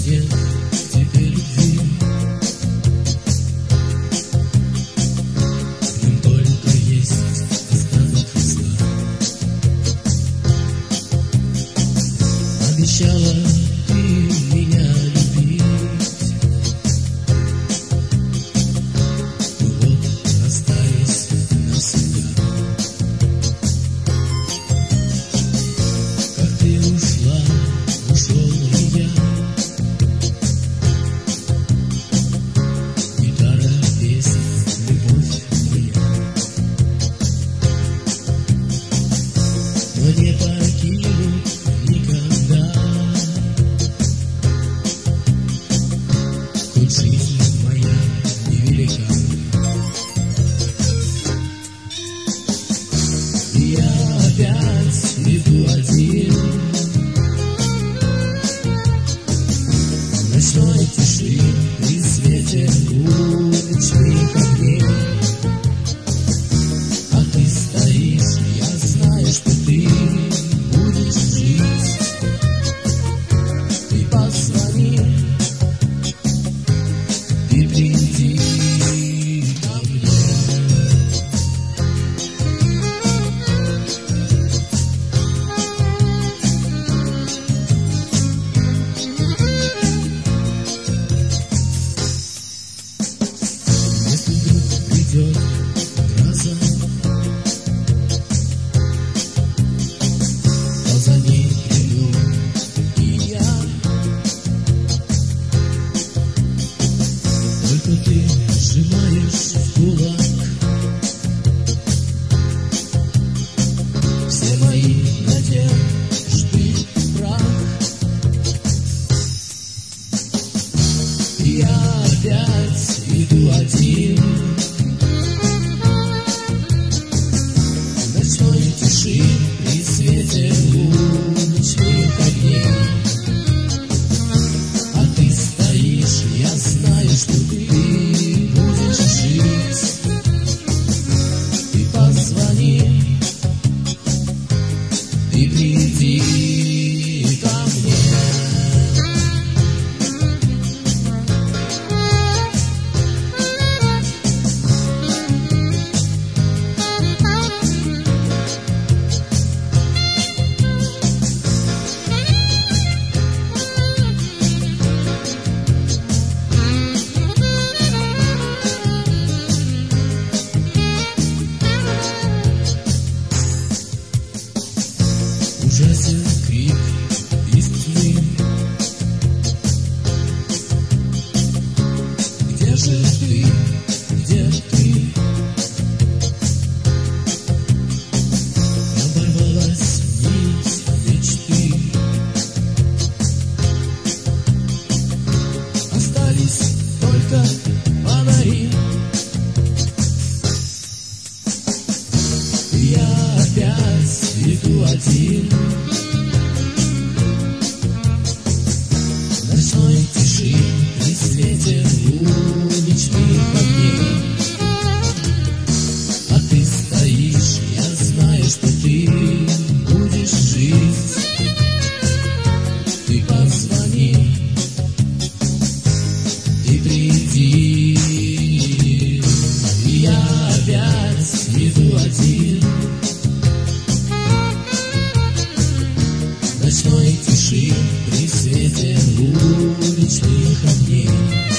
нет теперь любви. В нем только есть остаток Христа. Обещала ты меня любить, ну вот расстались навсегда. Как ты ушла, ушел и я. Гитара песен, любовь моя. Но не покинут никогда. Хоть жизнь моя невелика. И я опять иду один в ночной тиши при свете уличных огней. А ты стоишь, я знаю, что ты будешь жить. Ты позвони, ты приди ко мне. Если вдруг придет гроза, то за ней приду и я. Только ты сжимаешь в кулак все мои надежды в прах. И я опять иду один в ночной тиши при свете уличных огней. А ты стоишь, я знаю, что ты будешь жить. Ты позвони, ты приди ко мне. Ужасен крик из тьмы. Где же ты, где ты? Оборвалась нить мечты. Остались только фонари. Я опять иду один в ночной тиши при свете уличных огней. А ты стоишь, я знаю, что ты будешь жить. Ты позвони, ты приди. И я опять иду один в ночной тиши при свете уличных огней.